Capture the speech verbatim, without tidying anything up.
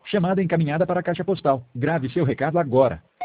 Chamada encaminhada para a caixa postal. Grave seu recado agora.